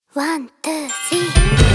ワン、ツー、スリー。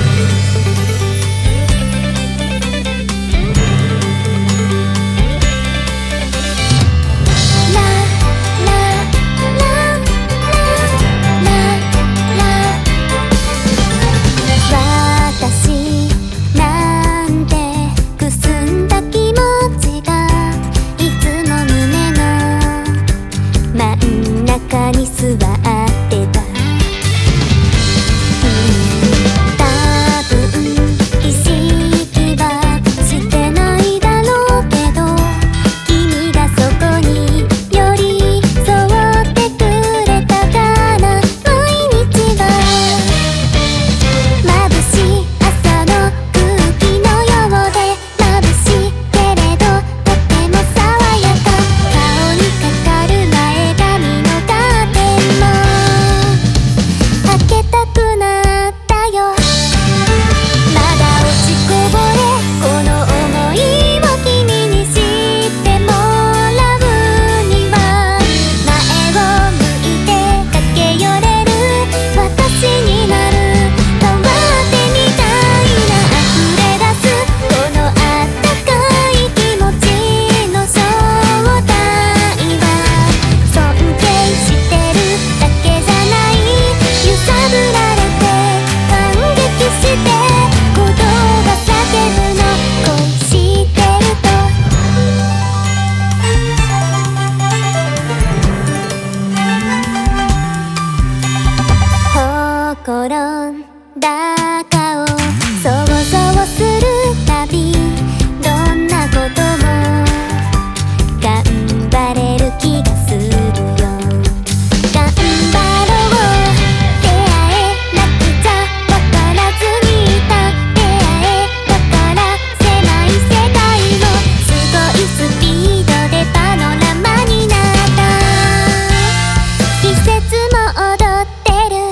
転んだ顔想像するたびどんなことも頑張れる気がするよ。頑張ろう出会えなくちゃわからずにいた出会えだから狭い世界をすごいスピードでパノラマになった季節も踊ってる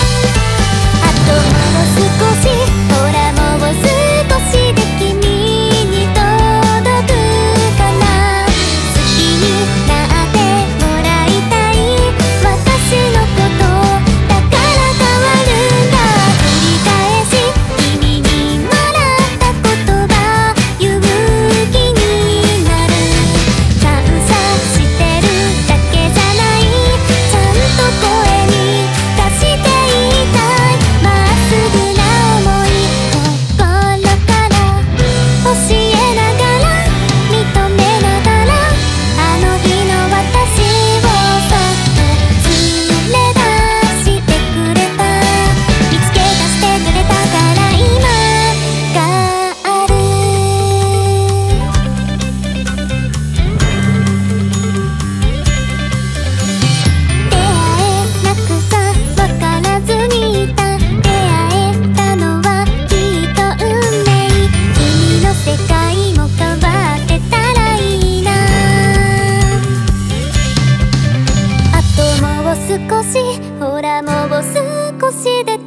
少しほらもう少しで君に届くかな。好きになってもらいたい私のことだから変わるんだ。繰り返し君にもらった言葉勇気になる。感謝してるだけじゃないちゃんと声に出して言いたい。まっすぐ少しほらもう少しで